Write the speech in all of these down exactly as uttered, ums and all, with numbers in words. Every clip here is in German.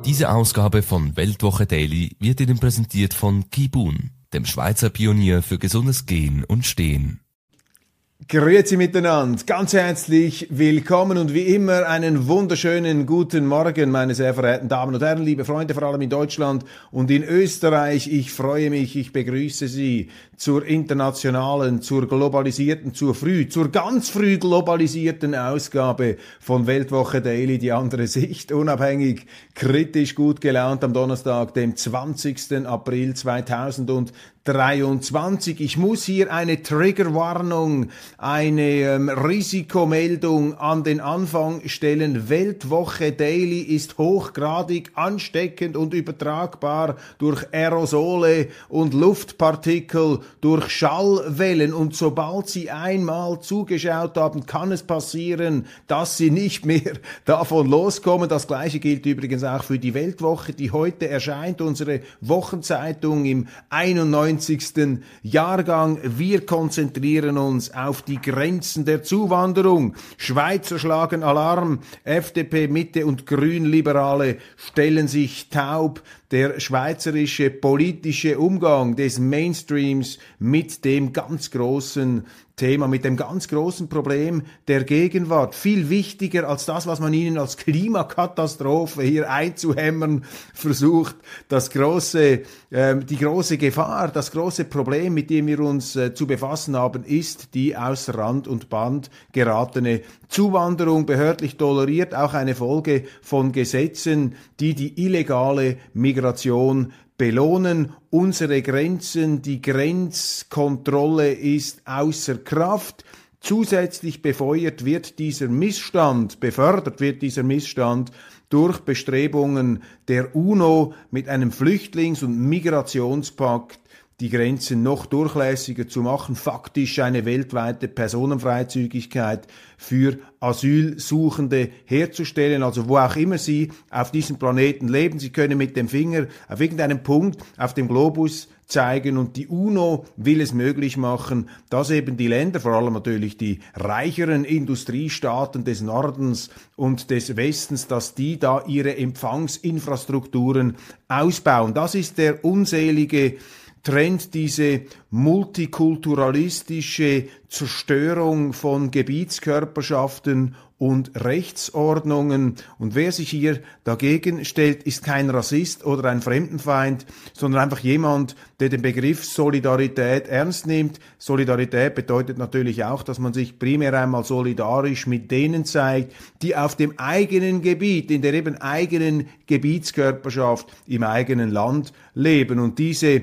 Diese Ausgabe von Weltwoche Daily wird Ihnen präsentiert von Kibun, dem Schweizer Pionier für gesundes Gehen und Stehen. Grüezi miteinander, ganz herzlich willkommen und wie immer einen wunderschönen guten Morgen, meine sehr verehrten Damen und Herren, liebe Freunde, vor allem in Deutschland und in Österreich. Ich freue mich, ich begrüße Sie zur internationalen, zur globalisierten, zur früh, zur ganz früh globalisierten Ausgabe von Weltwoche Daily, die andere Sicht, unabhängig, kritisch, gut gelaunt am Donnerstag, dem zwanzigsten April zweitausenddreiundzwanzig. Ich muss hier eine Triggerwarnung, eine ähm, Risikomeldung an den Anfang stellen. Weltwoche Daily ist hochgradig ansteckend und übertragbar durch Aerosole und Luftpartikel, durch Schallwellen. Und sobald Sie einmal zugeschaut haben, kann es passieren, dass Sie nicht mehr davon loskommen. Das Gleiche gilt übrigens auch für die Weltwoche, die heute erscheint, unsere Wochenzeitung im einundneunzigsten Jahrgang. Wir konzentrieren uns auf die Grenzen der Zuwanderung. Schweizer schlagen Alarm, F D P, Mitte und Grünliberale stellen sich taub. Der schweizerische politische Umgang des Mainstreams mit dem ganz großen Thema, mit dem ganz großen Problem der Gegenwart. Viel wichtiger als das, was man ihnen als Klimakatastrophe hier einzuhämmern versucht. Das große, äh, die große Gefahr, das große Problem, mit dem wir uns äh, zu befassen haben, ist die aus Rand und Band geratene Zuwanderung, behördlich toleriert, auch eine Folge von Gesetzen, die die illegale Migration belohnen. Unsere Grenzen, die Grenzkontrolle ist außer Kraft. Zusätzlich befeuert wird dieser Missstand, befördert wird dieser Missstand durch Bestrebungen der UNO mit einem Flüchtlings- und Migrationspakt, die Grenzen noch durchlässiger zu machen, faktisch eine weltweite Personenfreizügigkeit für Asylsuchende herzustellen, also wo auch immer Sie auf diesem Planeten leben. Sie können mit dem Finger auf irgendeinen Punkt auf dem Globus zeigen und die UNO will es möglich machen, dass eben die Länder, vor allem natürlich die reicheren Industriestaaten des Nordens und des Westens, dass die da ihre Empfangsinfrastrukturen ausbauen. Das ist der unselige Trend, diese multikulturalistische Zerstörung von Gebietskörperschaften und Rechtsordnungen. Und wer sich hier dagegen stellt, ist kein Rassist oder ein Fremdenfeind, sondern einfach jemand, der den Begriff Solidarität ernst nimmt. Solidarität bedeutet natürlich auch, dass man sich primär einmal solidarisch mit denen zeigt, die auf dem eigenen Gebiet, in der eben eigenen Gebietskörperschaft im eigenen Land leben. Und diese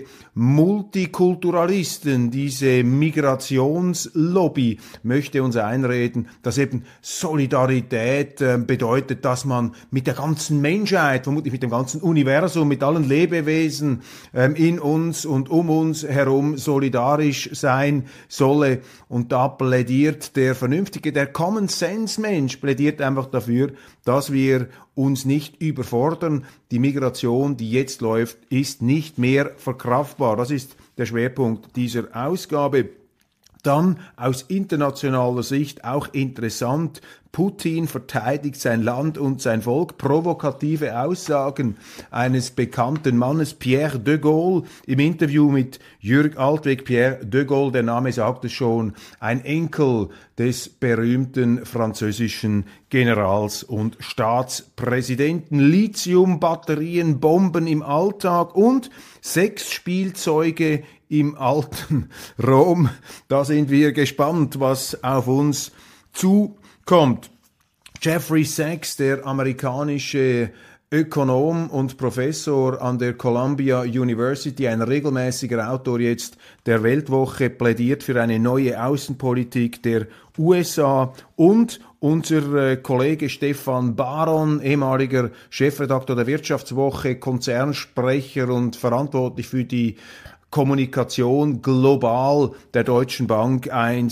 Multikulturalisten, diese Migrationslobby möchte uns einreden, dass eben Solidarität äh, bedeutet, dass man mit der ganzen Menschheit, vermutlich mit dem ganzen Universum, mit allen Lebewesen ähm, in uns und um uns herum solidarisch sein solle. Und da plädiert der vernünftige, der Common Sense Mensch plädiert einfach dafür, dass wir uns nicht überfordern. Die Migration, die jetzt läuft, ist nicht mehr verkraftbar. Das ist der Schwerpunkt dieser Ausgabe. Dann aus internationaler Sicht auch interessant, Putin verteidigt sein Land und sein Volk. Provokative Aussagen eines bekannten Mannes, Pierre de Gaulle, im Interview mit Jürg Altweg. Pierre de Gaulle, der Name sagt es schon, ein Enkel des berühmten französischen Generals und Staatspräsidenten. Lithium-Batterien, Bomben im Alltag und Sexspielzeuge im alten Rom. Da sind wir gespannt, was auf uns zukommt. Jeffrey Sachs, der amerikanische Ökonom und Professor an der Columbia University, ein regelmäßiger Autor jetzt der Weltwoche, plädiert für eine neue Außenpolitik der U S A, und unser Kollege Stefan Baron, ehemaliger Chefredakteur der Wirtschaftswoche, Konzernsprecher und verantwortlich für die Kommunikation global der Deutschen Bank einst,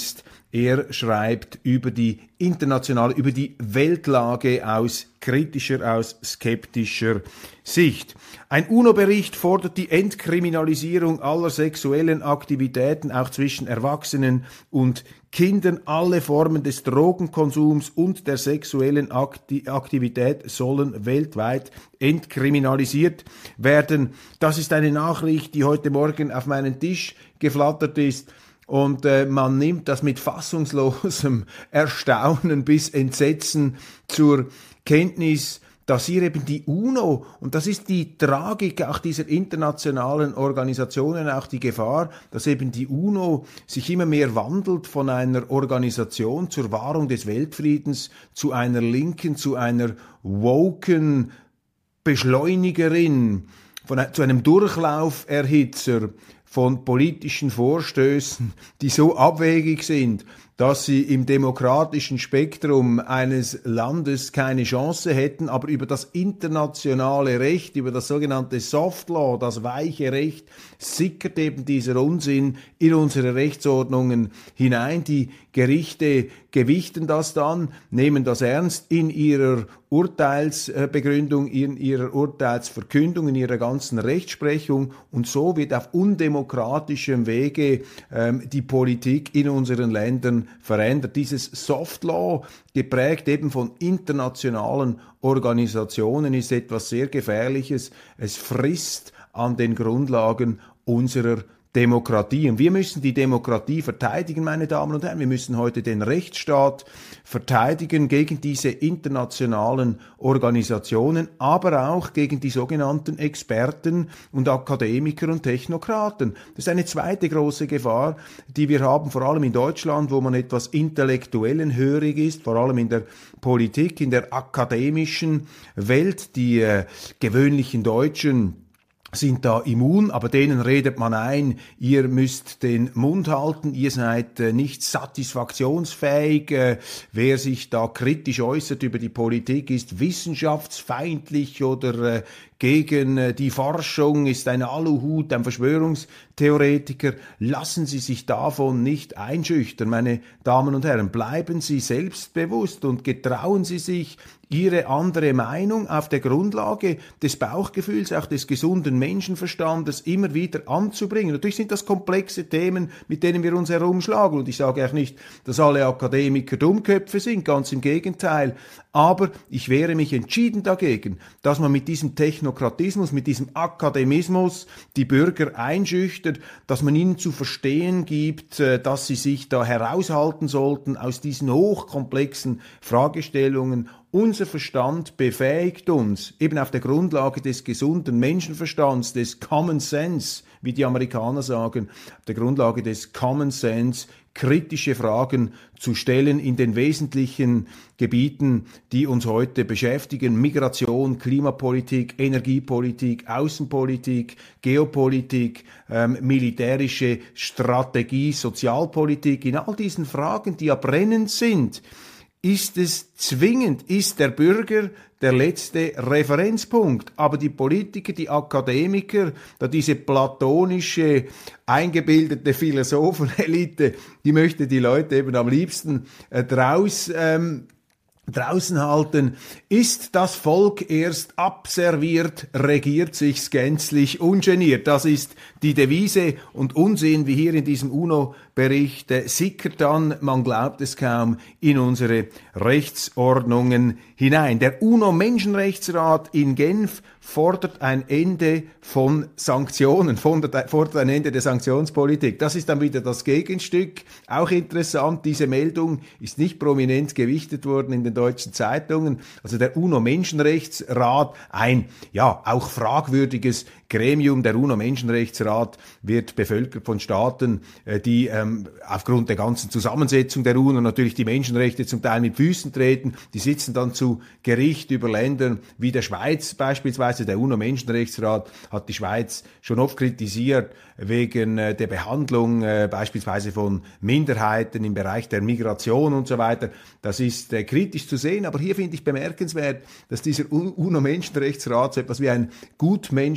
Er schreibt über die internationale, über die Weltlage aus kritischer, aus skeptischer Sicht. Ein UNO-Bericht fordert die Entkriminalisierung aller sexuellen Aktivitäten, auch zwischen Erwachsenen und Kindern. Alle Formen des Drogenkonsums und der sexuellen Aktivität sollen weltweit entkriminalisiert werden. Das ist eine Nachricht, die heute Morgen auf meinen Tisch geflattert ist. Und äh, man nimmt das mit fassungslosem Erstaunen bis Entsetzen zur Kenntnis, dass hier eben die UNO, und das ist die Tragik auch dieser internationalen Organisationen, auch die Gefahr, dass eben die UNO sich immer mehr wandelt von einer Organisation zur Wahrung des Weltfriedens zu einer linken, zu einer woken Beschleunigerin, von, zu einem Durchlauferhitzer von politischen Vorstößen, die so abwegig sind, dass sie im demokratischen Spektrum eines Landes keine Chance hätten, aber über das internationale Recht, über das sogenannte Soft Law, das weiche Recht, sickert eben dieser Unsinn in unsere Rechtsordnungen hinein. Die Gerichte gewichten das dann, nehmen das ernst in ihrer Urteilsbegründung, in ihrer Urteilsverkündung, in ihrer ganzen Rechtsprechung, und so wird auf undemokratischem Wege ähm, die Politik in unseren Ländern verändert. Dieses Soft Law, geprägt eben von internationalen Organisationen, ist etwas sehr Gefährliches. Es frisst an den Grundlagen unserer Demokratie. Und wir müssen die Demokratie verteidigen, meine Damen und Herren. Wir müssen heute den Rechtsstaat verteidigen gegen diese internationalen Organisationen, aber auch gegen die sogenannten Experten und Akademiker und Technokraten. Das ist eine zweite große Gefahr, die wir haben, vor allem in Deutschland, wo man etwas intellektuellenhörig ist, vor allem in der Politik, in der akademischen Welt. Die äh, gewöhnlichen Deutschen sind da immun, aber denen redet man ein, ihr müsst den Mund halten, ihr seid äh, nicht satisfaktionsfähig, äh, wer sich da kritisch äußert über die Politik, ist wissenschaftsfeindlich oder äh, gegen äh, die Forschung, ist ein Aluhut, ein Verschwörungstheoretiker. Lassen Sie sich davon nicht einschüchtern, meine Damen und Herren. Bleiben Sie selbstbewusst und getrauen Sie sich, Ihre andere Meinung auf der Grundlage des Bauchgefühls, auch des gesunden Menschenverstandes immer wieder anzubringen. Natürlich sind das komplexe Themen, mit denen wir uns herumschlagen. Und ich sage auch nicht, dass alle Akademiker Dummköpfe sind, ganz im Gegenteil. Aber ich wehre mich entschieden dagegen, dass man mit diesem Technokratismus, mit diesem Akademismus die Bürger einschüchtert, dass man ihnen zu verstehen gibt, dass sie sich da heraushalten sollten aus diesen hochkomplexen Fragestellungen. Unser Verstand befähigt uns, eben auf der Grundlage des gesunden Menschenverstands, des Common Sense, wie die Amerikaner sagen, auf der Grundlage des Common Sense, kritische Fragen zu stellen in den wesentlichen Gebieten, die uns heute beschäftigen: Migration, Klimapolitik, Energiepolitik, Außenpolitik, Geopolitik, ähm, militärische Strategie, Sozialpolitik. In all diesen Fragen, die ja brennend sind, ist es zwingend, ist der Bürger der letzte Referenzpunkt. Aber die Politiker, die Akademiker, da diese platonische, eingebildete Philosophenelite, die möchte die Leute eben am liebsten äh, draus ähm, draußen halten. Ist das Volk erst abserviert, regiert sich's gänzlich ungeniert. Das ist die Devise, und Unsinn, wie hier in diesem UNO-Bericht, äh, sickert dann, man glaubt es kaum, in unsere Rechtsordnungen hinein. Der UNO-Menschenrechtsrat in Genf fordert ein Ende von Sanktionen, fordert, fordert ein Ende der Sanktionspolitik. Das ist dann wieder das Gegenstück. Auch interessant, diese Meldung ist nicht prominent gewichtet worden in den deutschen Zeitungen. Also der UNO-Menschenrechtsrat, ein ja auch fragwürdiges Gremium. Der UNO-Menschenrechtsrat wird bevölkert von Staaten, die ähm, aufgrund der ganzen Zusammensetzung der UNO natürlich die Menschenrechte zum Teil mit Füßen treten. Die sitzen dann zu Gericht über Länder wie der Schweiz beispielsweise. Der UNO-Menschenrechtsrat hat die Schweiz schon oft kritisiert wegen äh, der Behandlung äh, beispielsweise von Minderheiten im Bereich der Migration und so weiter. Das ist äh, kritisch zu sehen, aber hier finde ich bemerkenswert, dass dieser UNO-Menschenrechtsrat so etwas wie ein Gutmenschengremium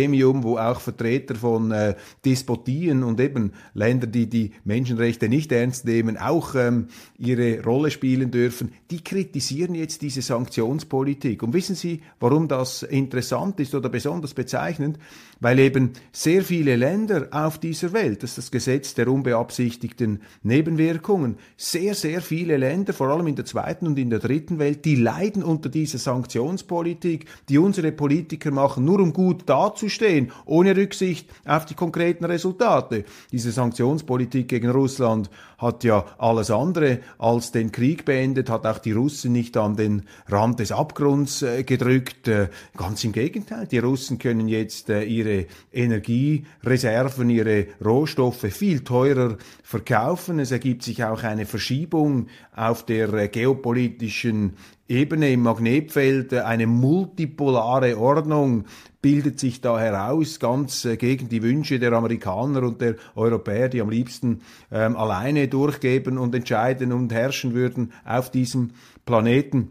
Gremium, wo auch Vertreter von äh, Despotien und eben Ländern, die die Menschenrechte nicht ernst nehmen, auch ähm, ihre Rolle spielen dürfen, die kritisieren jetzt diese Sanktionspolitik. Und wissen Sie, warum das interessant ist oder besonders bezeichnend? Weil eben sehr viele Länder auf dieser Welt, das ist das Gesetz der unbeabsichtigten Nebenwirkungen, sehr, sehr viele Länder, vor allem in der zweiten und in der dritten Welt, die leiden unter dieser Sanktionspolitik, die unsere Politiker machen, nur um gut dazustehen, ohne Rücksicht auf die konkreten Resultate. Diese Sanktionspolitik gegen Russland hat ja alles andere als den Krieg beendet, hat auch die Russen nicht an den Rand des Abgrunds äh, gedrückt. Äh, ganz im Gegenteil, die Russen können jetzt äh, ihre Energiereserven, ihre Rohstoffe viel teurer verkaufen. Es ergibt sich auch eine Verschiebung auf der äh, geopolitischen Ebene im Magnetfeld, äh, eine multipolare Ordnung bildet sich da heraus, ganz äh, gegen die Wünsche der Amerikaner und der Europäer, die am liebsten ähm, alleine durchgeben und entscheiden und herrschen würden auf diesem Planeten.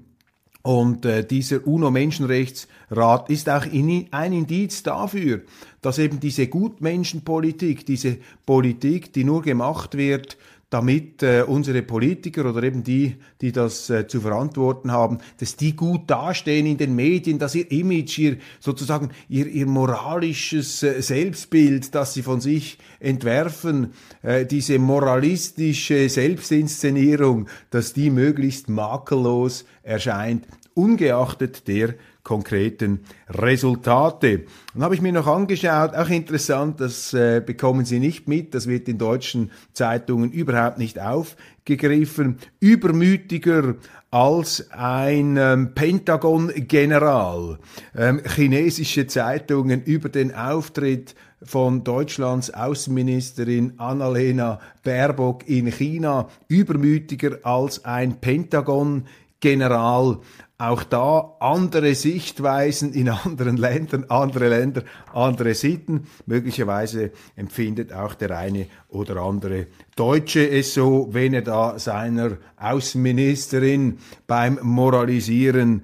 Und äh, dieser UNO-Menschenrechtsrat ist auch in, ein Indiz dafür, dass eben diese Gutmenschenpolitik, diese Politik, die nur gemacht wird, damit äh, unsere Politiker oder eben die, die das äh, zu verantworten haben, dass die gut dastehen in den Medien, dass ihr Image, ihr sozusagen ihr, ihr moralisches äh, Selbstbild, das sie von sich entwerfen, äh, diese moralistische Selbstinszenierung, dass die möglichst makellos erscheint, ungeachtet der konkreten Resultate. Dann habe ich mir noch angeschaut, auch interessant, das äh, bekommen Sie nicht mit, das wird in deutschen Zeitungen überhaupt nicht aufgegriffen, übermütiger als ein ähm, Pentagon-General. Ähm, chinesische Zeitungen über den Auftritt von Deutschlands Außenministerin Annalena Baerbock in China, übermütiger als ein Pentagon-General. Auch da andere Sichtweisen in anderen Ländern, andere Länder, andere Sitten. Möglicherweise empfindet auch der eine oder andere Deutsche es so, wenn er da seiner Außenministerin beim Moralisieren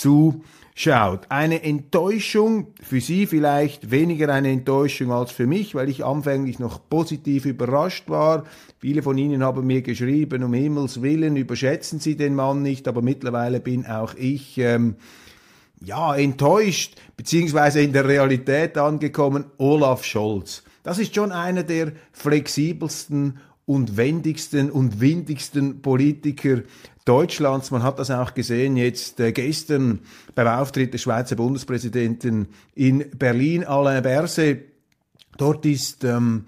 zuschaut. Eine Enttäuschung, für Sie vielleicht weniger eine Enttäuschung als für mich, weil ich anfänglich noch positiv überrascht war. Viele von Ihnen haben mir geschrieben, um Himmels Willen, überschätzen Sie den Mann nicht, aber mittlerweile bin auch ich ähm, ja enttäuscht, beziehungsweise in der Realität angekommen. Olaf Scholz. Das ist schon einer der flexibelsten und wendigsten und windigsten Politiker Deutschlands. Man hat das auch gesehen jetzt äh, gestern beim Auftritt des Schweizer Bundespräsidenten in Berlin, Alain Berset. Dort ist ähm,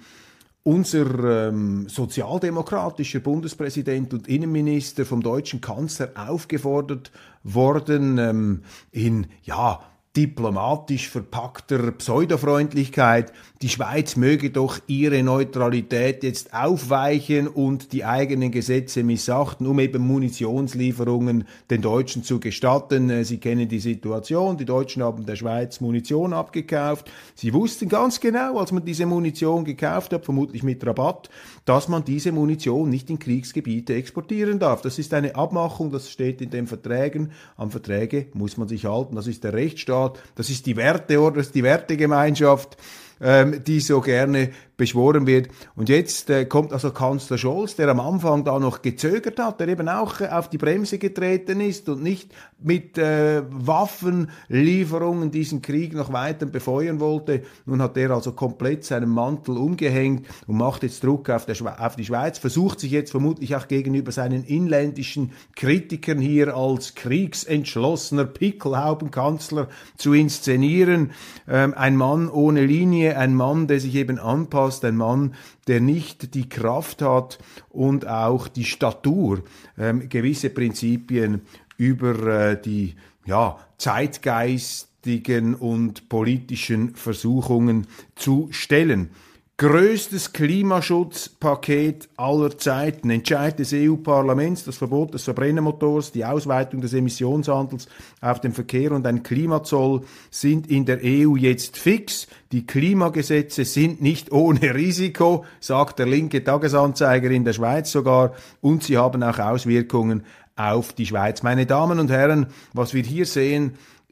unser ähm, sozialdemokratischer Bundespräsident und Innenminister vom deutschen Kanzler aufgefordert worden, ähm, in, ja, diplomatisch verpackter Pseudofreundlichkeit, die Schweiz möge doch ihre Neutralität jetzt aufweichen und die eigenen Gesetze missachten, um eben Munitionslieferungen den Deutschen zu gestatten. Sie kennen die Situation, die Deutschen haben der Schweiz Munition abgekauft. Sie wussten ganz genau, als man diese Munition gekauft hat, vermutlich mit Rabatt, dass man diese Munition nicht in Kriegsgebiete exportieren darf. Das ist eine Abmachung, das steht in den Verträgen. An Verträge muss man sich halten, das ist der Rechtsstaat. Das ist die Werteordnung, das ist die Wertegemeinschaft, ähm, die so gerne beschworen wird. Und jetzt äh, kommt also Kanzler Scholz, der am Anfang da noch gezögert hat, der eben auch äh, auf die Bremse getreten ist und nicht mit äh, Waffenlieferungen diesen Krieg noch weiter befeuern wollte. Nun hat er also komplett seinen Mantel umgehängt und macht jetzt Druck auf, der Schwe- auf die Schweiz, versucht sich jetzt vermutlich auch gegenüber seinen inländischen Kritikern hier als kriegsentschlossener Pickelhaubenkanzler zu inszenieren. Ähm, ein Mann ohne Linie, ein Mann, der sich eben anpasst, ein Mann, der nicht die Kraft hat und auch die Statur, ähm, gewisse Prinzipien über äh, die ja, zeitgeistigen und politischen Versuchungen zu stellen. Größtes Klimaschutzpaket aller Zeiten. Entscheid des E U-Parlaments, das Verbot des Verbrennermotors, die Ausweitung des Emissionshandels auf den Verkehr und ein Klimazoll sind in der E U jetzt fix. Die Klimagesetze sind nicht ohne Risiko, sagt der linke Tagesanzeiger in der Schweiz sogar, und sie haben auch Auswirkungen auf die Schweiz. Meine Damen und Herren, was wir hier sehen,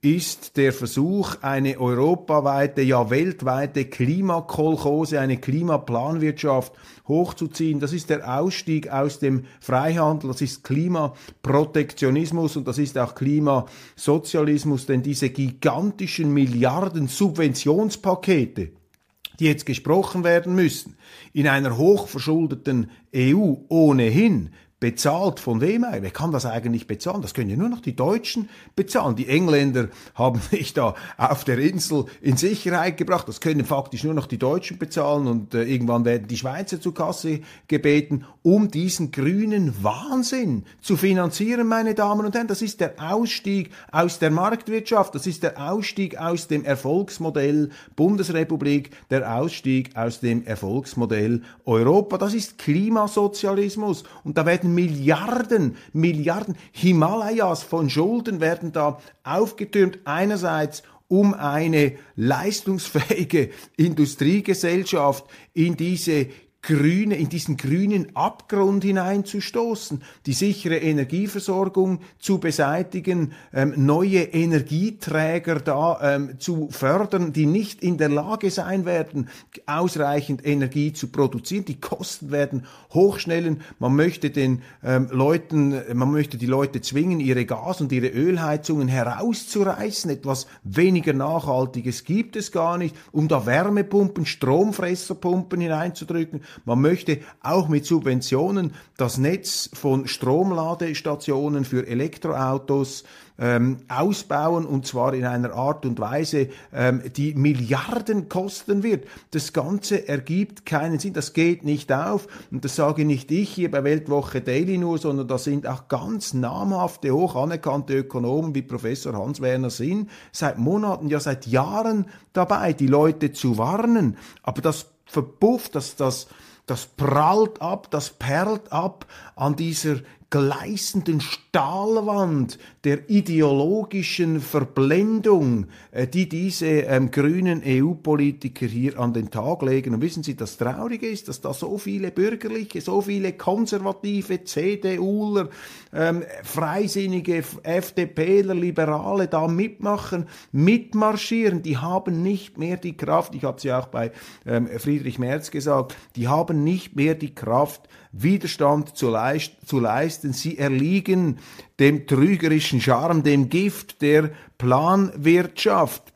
ist der Versuch, eine europaweite, ja weltweite Klimakolchose, eine Klimaplanwirtschaft hochzuziehen. Das ist der Ausstieg aus dem Freihandel, das ist Klimaprotektionismus und das ist auch Klimasozialismus, denn diese gigantischen Milliarden Subventionspakete, die jetzt gesprochen werden müssen, in einer hochverschuldeten E U ohnehin, bezahlt von wem eigentlich? Wer kann das eigentlich bezahlen? Das können ja nur noch die Deutschen bezahlen. Die Engländer haben sich da auf der Insel in Sicherheit gebracht. Das können faktisch nur noch die Deutschen bezahlen und äh, irgendwann werden die Schweizer zur Kasse gebeten, um diesen grünen Wahnsinn zu finanzieren, meine Damen und Herren. Das ist der Ausstieg aus der Marktwirtschaft. Das ist der Ausstieg aus dem Erfolgsmodell Bundesrepublik, der Ausstieg aus dem Erfolgsmodell Europa. Das ist Klimasozialismus und da werden Milliarden, Milliarden Himalayas von Schulden werden da aufgetürmt. Einerseits um eine leistungsfähige Industriegesellschaft in diese grüne, in diesen grünen Abgrund hineinzustoßen, die sichere Energieversorgung zu beseitigen, ähm, neue Energieträger da ähm, zu fördern, die nicht in der Lage sein werden, ausreichend Energie zu produzieren. Die Kosten werden hochschnellen. Man möchte den ähm, Leuten, man möchte die Leute zwingen, ihre Gas- und ihre Ölheizungen herauszureißen. Etwas weniger Nachhaltiges gibt es gar nicht, um da Wärmepumpen, Stromfresserpumpen hineinzudrücken. Man möchte auch mit Subventionen das Netz von Stromladestationen für Elektroautos ähm, ausbauen, und zwar in einer Art und Weise, ähm, die Milliarden kosten wird. Das Ganze ergibt keinen Sinn, das geht nicht auf, und das sage nicht ich hier bei Weltwoche Daily nur, sondern da sind auch ganz namhafte, hoch anerkannte Ökonomen wie Professor Hans-Werner Sinn seit Monaten, ja seit Jahren dabei, die Leute zu warnen. Aber das verpufft, das, das, das prallt ab, das perlt ab an dieser gleißenden Stahlwand der ideologischen Verblendung, äh, die diese ähm, grünen E U-Politiker hier an den Tag legen. Und wissen Sie, das Traurige ist, dass da so viele Bürgerliche, so viele konservative CDUler, ähm, freisinnige FDPler, Liberale da mitmachen, mitmarschieren. Die haben nicht mehr die Kraft, ich habe es ja auch bei ähm, Friedrich Merz gesagt, die haben nicht mehr die Kraft, Widerstand zu, leist, zu leisten. Sie erliegen dem trügerischen Charme, dem Gift der Planwirtschaft.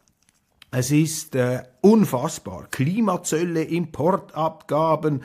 Es ist äh, unfassbar. Klimazölle, Importabgaben,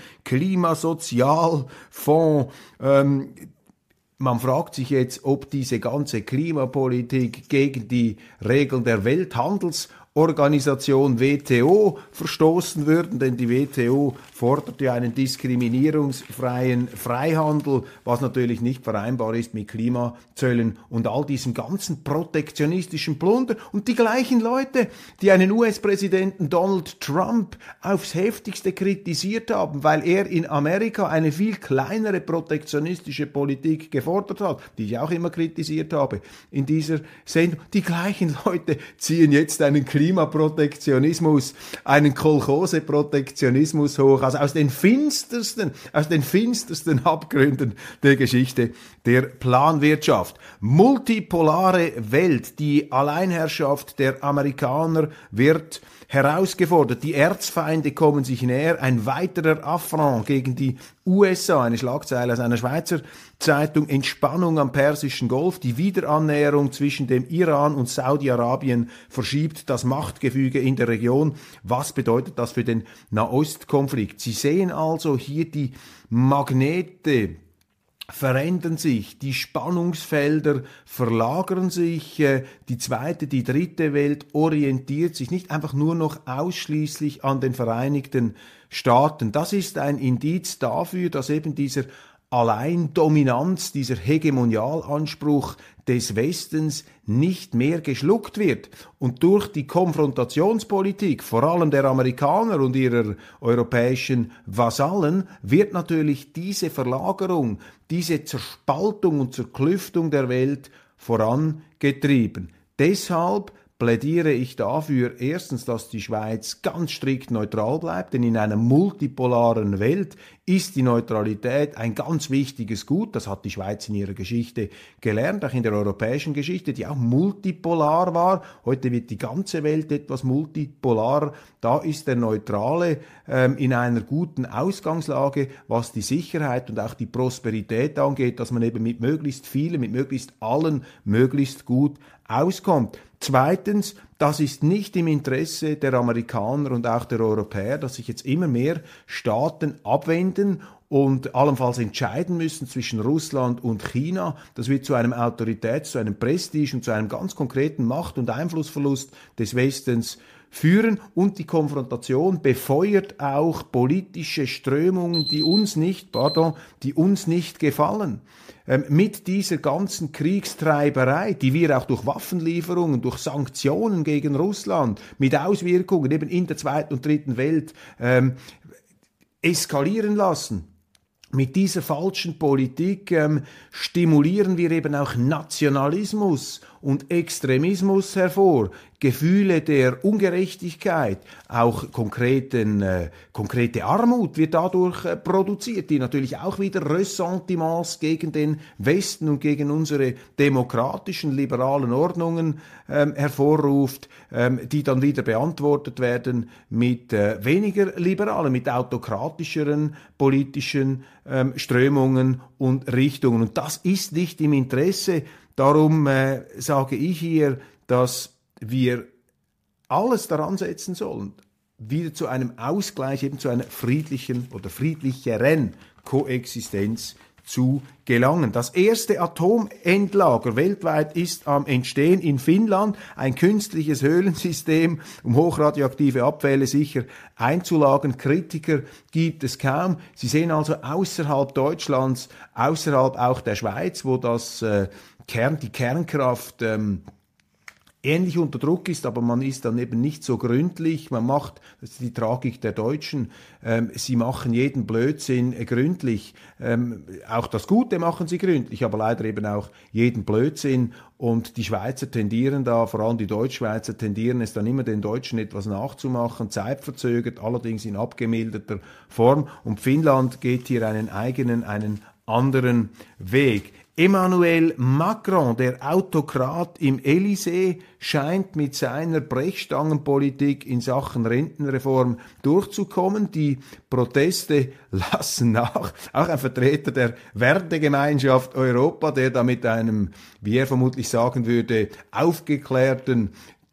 Klimasozialfonds. Ähm, man fragt sich jetzt, ob diese ganze Klimapolitik gegen die Regeln der Welthandelsorganisation W T O verstoßen würden, denn die W T O fordert ja einen diskriminierungsfreien Freihandel, was natürlich nicht vereinbar ist mit Klimazöllen und all diesem ganzen protektionistischen Plunder. Und die gleichen Leute, die einen U S-Präsidenten Donald Trump aufs Heftigste kritisiert haben, weil er in Amerika eine viel kleinere protektionistische Politik gefordert hat, die ich auch immer kritisiert habe in dieser Sendung, die gleichen Leute ziehen jetzt einen Klimaprotektionismus, einen Kolchose-Protektionismus hoch, also aus den finstersten, aus den finstersten Abgründen der Geschichte der Planwirtschaft. Multipolare Welt, die Alleinherrschaft der Amerikaner wird herausgefordert. Die Erzfeinde kommen sich näher. Ein weiterer Affront gegen die U S A. Eine Schlagzeile aus einer Schweizer Zeitung. Entspannung am Persischen Golf. Die Wiederannäherung zwischen dem Iran und Saudi-Arabien verschiebt das Machtgefüge in der Region. Was bedeutet das für den Nahostkonflikt? Sie sehen also hier die Magnete verändern sich, die Spannungsfelder verlagern sich, die zweite, die dritte Welt orientiert sich nicht einfach nur noch ausschließlich an den Vereinigten Staaten. Das ist ein Indiz dafür, dass eben dieser Alleindominanz, dieser Hegemonialanspruch des Westens nicht mehr geschluckt wird. Und durch die Konfrontationspolitik, vor allem der Amerikaner und ihrer europäischen Vasallen, wird natürlich diese Verlagerung, diese Zerspaltung und Zerklüftung der Welt vorangetrieben. Deshalb plädiere ich dafür, erstens, dass die Schweiz ganz strikt neutral bleibt, denn in einer multipolaren Welt ist die Neutralität ein ganz wichtiges Gut. Das hat die Schweiz in ihrer Geschichte gelernt, auch in der europäischen Geschichte, die auch multipolar war. Heute wird die ganze Welt etwas multipolarer. Da ist der Neutrale ähm, in einer guten Ausgangslage, was die Sicherheit und auch die Prosperität angeht, dass man eben mit möglichst vielen, mit möglichst allen möglichst gut auskommt. Zweitens, das ist nicht im Interesse der Amerikaner und auch der Europäer, dass sich jetzt immer mehr Staaten abwenden und allenfalls entscheiden müssen zwischen Russland und China. Das wird zu einem Autoritäts-, zu einem Prestige und zu einem ganz konkreten Macht- und Einflussverlust des Westens führen, und die Konfrontation befeuert auch politische Strömungen, die uns nicht, pardon, die uns nicht gefallen. Ähm, mit dieser ganzen Kriegstreiberei, die wir auch durch Waffenlieferungen, durch Sanktionen gegen Russland, mit Auswirkungen eben in der zweiten und dritten Welt ähm, eskalieren lassen. Mit dieser falschen Politik ähm, stimulieren wir eben auch Nationalismus und Extremismus hervor, Gefühle der Ungerechtigkeit, auch konkreten, äh, konkrete Armut wird dadurch äh, produziert, die natürlich auch wieder Ressentiments gegen den Westen und gegen unsere demokratischen, liberalen Ordnungen ähm, hervorruft, ähm, die dann wieder beantwortet werden mit äh, weniger liberalen, mit autokratischeren politischen ähm, Strömungen und Richtungen. Und das ist nicht im Interesse. Darum äh, sage ich hier, dass wir alles daran setzen sollen, wieder zu einem Ausgleich, eben zu einer friedlichen oder friedlicheren Koexistenz zu gelangen. Das erste Atomendlager weltweit ist am Entstehen in Finnland, ein künstliches Höhlensystem, um hochradioaktive Abfälle sicher einzulagern. Kritiker gibt es kaum. Sie sehen also außerhalb Deutschlands, außerhalb auch der Schweiz, wo das äh, Kern, die Kernkraft ähm, ähnlich unter Druck ist, aber man ist dann eben nicht so gründlich. Man macht, das ist die Tragik der Deutschen, ähm, sie machen jeden Blödsinn äh, gründlich. Ähm, auch das Gute machen sie gründlich, aber leider eben auch jeden Blödsinn. Und die Schweizer tendieren da, vor allem die Deutschschweizer tendieren es dann immer, den Deutschen etwas nachzumachen, zeitverzögert, allerdings in abgemilderter Form. Und Finnland geht hier einen eigenen, einen anderen Weg. Emmanuel Macron, der Autokrat im Élysée, scheint mit seiner Brechstangenpolitik in Sachen Rentenreform durchzukommen. Die Proteste lassen nach. Auch ein Vertreter der Wertegemeinschaft Europa, der da mit einem, wie er vermutlich sagen würde, aufgeklärten,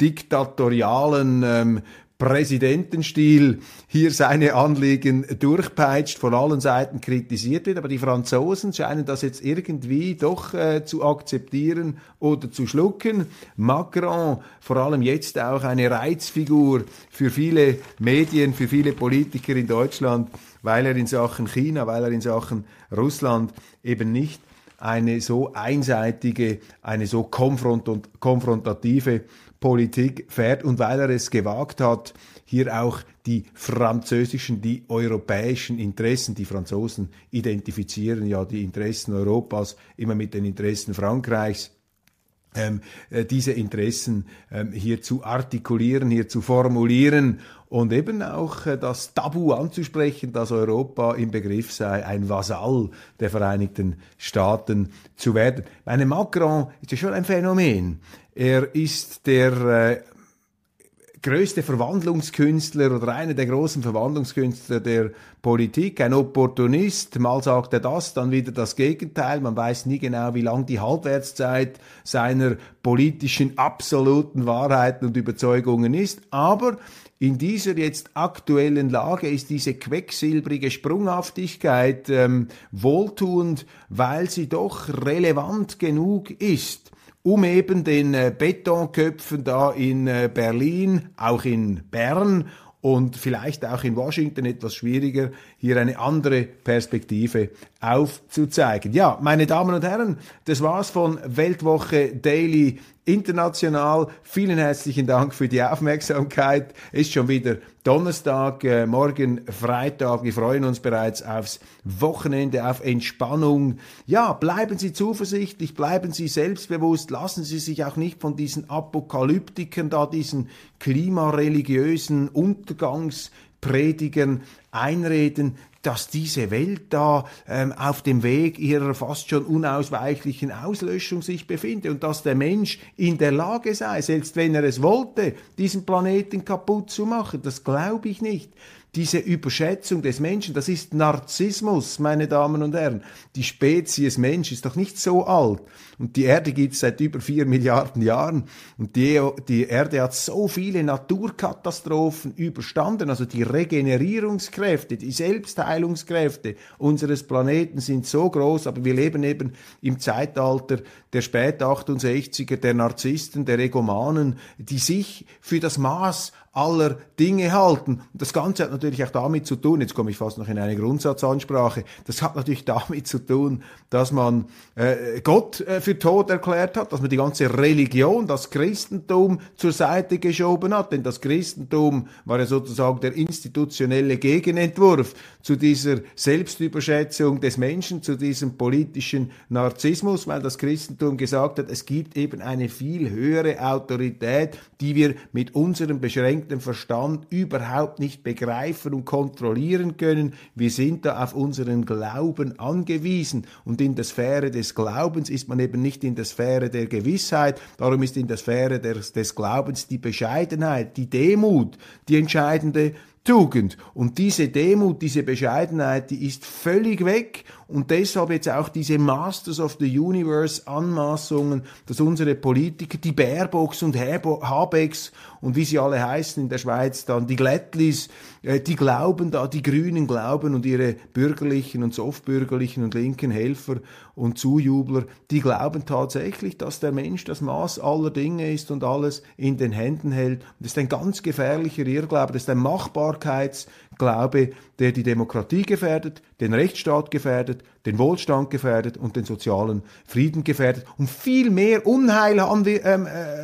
diktatorialen ähm, Präsidentenstil hier seine Anliegen durchpeitscht, von allen Seiten kritisiert wird. Aber die Franzosen scheinen das jetzt irgendwie doch äh, zu akzeptieren oder zu schlucken. Macron, vor allem jetzt auch eine Reizfigur für viele Medien, für viele Politiker in Deutschland, weil er in Sachen China, weil er in Sachen Russland eben nicht eine so einseitige, eine so konfront- und konfrontative Politik fährt und weil er es gewagt hat, hier auch die französischen, die europäischen Interessen, die Franzosen identifizieren ja die Interessen Europas immer mit den Interessen Frankreichs, ähm, äh, diese Interessen ähm, hier zu artikulieren, hier zu formulieren und eben auch äh, das Tabu anzusprechen, dass Europa im Begriff sei, ein Vasall der Vereinigten Staaten zu werden. Meine Macron ist ja schon ein Phänomen. Er ist der äh, größte Verwandlungskünstler oder einer der großen Verwandlungskünstler der Politik, ein Opportunist. Mal sagt er das, dann wieder das Gegenteil. Man weiß nie genau, wie lang die Halbwertszeit seiner politischen absoluten Wahrheiten und Überzeugungen ist. Aber in dieser jetzt aktuellen Lage ist diese quecksilbrige Sprunghaftigkeit ähm, wohltuend, weil sie doch relevant genug ist, um eben den äh, Betonköpfen da in äh, Berlin, auch in Bern und vielleicht auch in Washington etwas schwieriger, hier eine andere Perspektive aufzuzeigen. Ja, meine Damen und Herren, das war's von Weltwoche Daily International. Vielen herzlichen Dank für die Aufmerksamkeit. Ist schon wieder Donnerstag, äh, morgen Freitag. Wir freuen uns bereits aufs Wochenende, auf Entspannung. Ja, bleiben Sie zuversichtlich, bleiben Sie selbstbewusst, lassen Sie sich auch nicht von diesen Apokalyptikern da, diesen klimareligiösen Untergangspredigern einreden, dass diese Welt da ähm, auf dem Weg ihrer fast schon unausweichlichen Auslöschung sich befinde und dass der Mensch in der Lage sei, selbst wenn er es wollte, diesen Planeten kaputt zu machen. Das glaube ich nicht. Diese Überschätzung des Menschen, das ist Narzissmus, meine Damen und Herren. Die Spezies Mensch ist doch nicht so alt. Und die Erde gibt es seit über vier Milliarden Jahren. Und die, die Erde hat so viele Naturkatastrophen überstanden. Also die Regenerierungskräfte, die Selbstheilungskräfte unseres Planeten sind so groß. Aber wir leben eben im Zeitalter der Spät-achtundsechziger, der Narzissten, der Egomanen, die sich für das Maß aller Dinge halten. Und das Ganze hat natürlich auch damit zu tun, jetzt komme ich fast noch in eine Grundsatzansprache, das hat natürlich damit zu tun, dass man äh, Gott äh, für tot erklärt hat, dass man die ganze Religion, das Christentum zur Seite geschoben hat, denn das Christentum war ja sozusagen der institutionelle Gegenentwurf zu dieser Selbstüberschätzung des Menschen, zu diesem politischen Narzissmus, weil das Christentum gesagt hat, es gibt eben eine viel höhere Autorität, die wir mit unserem beschränkten Verstand überhaupt nicht begreifen und kontrollieren können. Wir sind da auf unseren Glauben angewiesen und in der Sphäre des Glaubens ist man eben nicht in der Sphäre der Gewissheit, darum ist in der Sphäre des, des Glaubens die Bescheidenheit, die Demut, die entscheidende Tugend. Und diese Demut, diese Bescheidenheit, die ist völlig weg und deshalb jetzt auch diese Masters of the Universe Anmaßungen, dass unsere Politiker, die Baerbocks und Habecks und wie sie alle heißen in der Schweiz, dann die Glättlis, äh, die glauben da, die Grünen glauben und ihre bürgerlichen und softbürgerlichen und linken Helfer und Zujubler, die glauben tatsächlich, dass der Mensch das Maß aller Dinge ist und alles in den Händen hält. Das ist ein ganz gefährlicher Irrglaube, das ist ein Machbarkeitsglaube, der die Demokratie gefährdet, den Rechtsstaat gefährdet, den Wohlstand gefährdet und den sozialen Frieden gefährdet. Und viel mehr Unheil, haben wir, ähm, äh,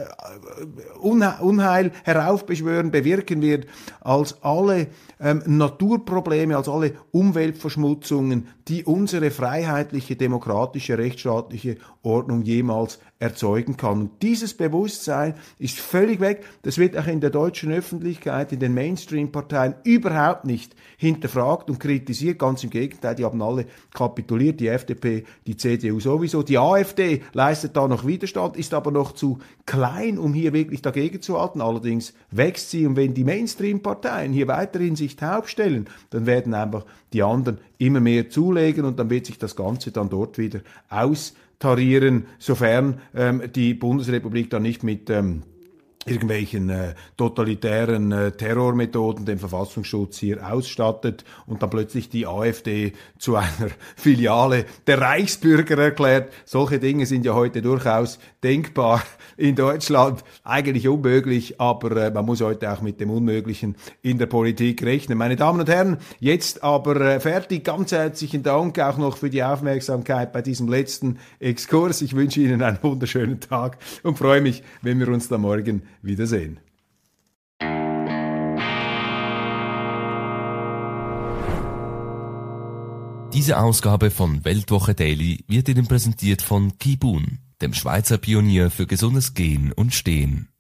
Unheil, Unheil heraufbeschwören, bewirken wird, als alle ähm, Naturprobleme, als alle Umweltverschmutzungen, die unsere freiheitliche, demokratische, rechtsstaatliche Ordnung jemals erzeugen kann. Und dieses Bewusstsein ist völlig weg. Das wird auch in der deutschen Öffentlichkeit, in den Mainstream-Parteien überhaupt nicht hinterfragt und kritisiert. Ganz im Gegenteil, die haben alle kapituliert, die F D P, die C D U sowieso. Die AfD leistet da noch Widerstand, ist aber noch zu klein, um hier wirklich dagegen zu halten. Allerdings wächst sie und wenn die Mainstream-Parteien hier weiterhin sich taub stellen, dann werden einfach die anderen immer mehr zulegen und dann wird sich das Ganze dann dort wieder austarieren, sofern ähm, die Bundesrepublik dann nicht mit ähm, irgendwelchen äh, totalitären äh, Terrormethoden den Verfassungsschutz hier ausstattet und dann plötzlich die AfD zu einer Filiale der Reichsbürger erklärt. Solche Dinge sind ja heute durchaus denkbar in Deutschland. Eigentlich unmöglich, aber äh, man muss heute auch mit dem Unmöglichen in der Politik rechnen. Meine Damen und Herren, jetzt aber äh, fertig. Ganz herzlichen Dank auch noch für die Aufmerksamkeit bei diesem letzten Exkurs. Ich wünsche Ihnen einen wunderschönen Tag und freue mich, wenn wir uns dann morgen wiedersehen. Diese Ausgabe von Weltwoche Daily wird Ihnen präsentiert von Kibun, dem Schweizer Pionier für gesundes Gehen und Stehen.